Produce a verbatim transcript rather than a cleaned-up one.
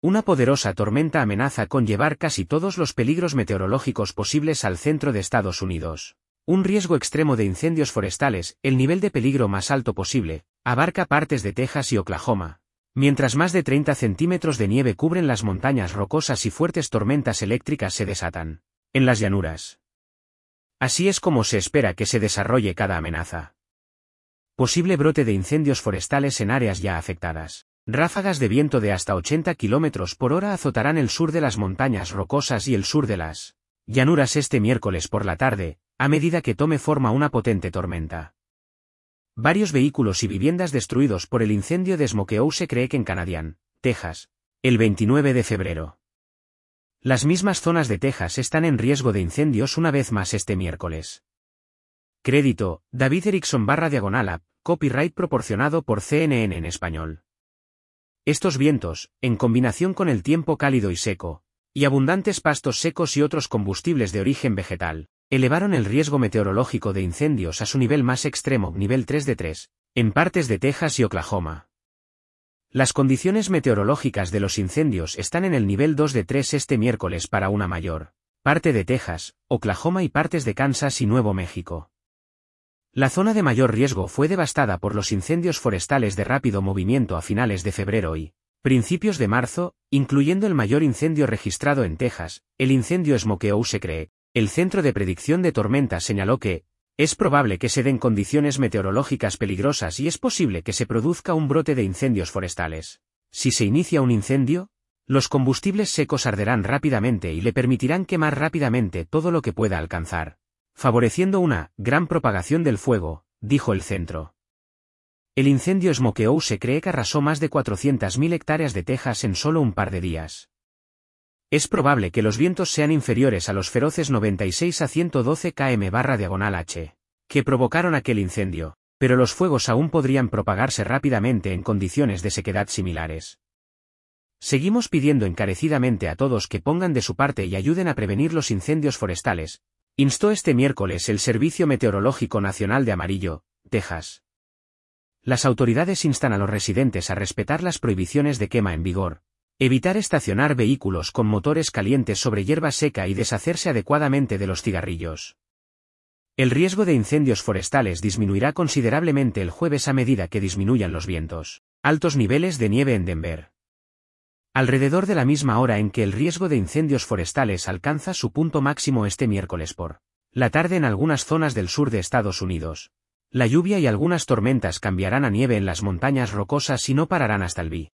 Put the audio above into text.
Una poderosa tormenta amenaza con llevar casi todos los peligros meteorológicos posibles al centro de Estados Unidos. Un riesgo extremo de incendios forestales, el nivel de peligro más alto posible, abarca partes de Texas y Oklahoma. Mientras más de treinta centímetros de nieve cubren las montañas rocosas y fuertes tormentas eléctricas se desatan en las llanuras. Así es como se espera que se desarrolle cada amenaza. Posible brote de incendios forestales en áreas ya afectadas. Ráfagas de viento de hasta ochenta kilómetros por hora azotarán el sur de las montañas rocosas y el sur de las llanuras este miércoles por la tarde, a medida que tome forma una potente tormenta. Varios vehículos y viviendas destruidos por el incendio de Smokehouse Creek en Canadian, Texas, el veintinueve de febrero. Las mismas zonas de Texas están en riesgo de incendios una vez más este miércoles. Crédito, David Erickson barra diagonal app, copyright proporcionado por C N N en español. Estos vientos, en combinación con el tiempo cálido y seco, y abundantes pastos secos y otros combustibles de origen vegetal, elevaron el riesgo meteorológico de incendios a su nivel más extremo, nivel tres de tres, en partes de Texas y Oklahoma. Las condiciones meteorológicas de los incendios están en el nivel dos de tres este miércoles para una mayor parte de Texas, Oklahoma y partes de Kansas y Nuevo México. La zona de mayor riesgo fue devastada por los incendios forestales de rápido movimiento a finales de febrero y principios de marzo, incluyendo el mayor incendio registrado en Texas, el incendio Smokehouse Creek. El Centro de Predicción de Tormentas señaló que es probable que se den condiciones meteorológicas peligrosas y es posible que se produzca un brote de incendios forestales. Si se inicia un incendio, los combustibles secos arderán rápidamente y le permitirán quemar rápidamente todo lo que pueda alcanzar, favoreciendo una gran propagación del fuego, dijo el centro. El incendio Smokehouse Creek arrasó más de cuatrocientas mil hectáreas de Texas en solo un par de días. Es probable que los vientos sean inferiores a los feroces noventa y seis a ciento doce kilómetros barra diagonal H, que provocaron aquel incendio, pero los fuegos aún podrían propagarse rápidamente en condiciones de sequedad similares. Seguimos pidiendo encarecidamente a todos que pongan de su parte y ayuden a prevenir los incendios forestales, instó este miércoles el Servicio Meteorológico Nacional de Amarillo, Texas. Las autoridades instan a los residentes a respetar las prohibiciones de quema en vigor, evitar estacionar vehículos con motores calientes sobre hierba seca y deshacerse adecuadamente de los cigarrillos. El riesgo de incendios forestales disminuirá considerablemente el jueves a medida que disminuyan los vientos. Altos niveles de nieve en Denver. Alrededor de la misma hora en que el riesgo de incendios forestales alcanza su punto máximo este miércoles por la tarde en algunas zonas del sur de Estados Unidos, la lluvia y algunas tormentas cambiarán a nieve en las montañas rocosas y no pararán hasta el vi.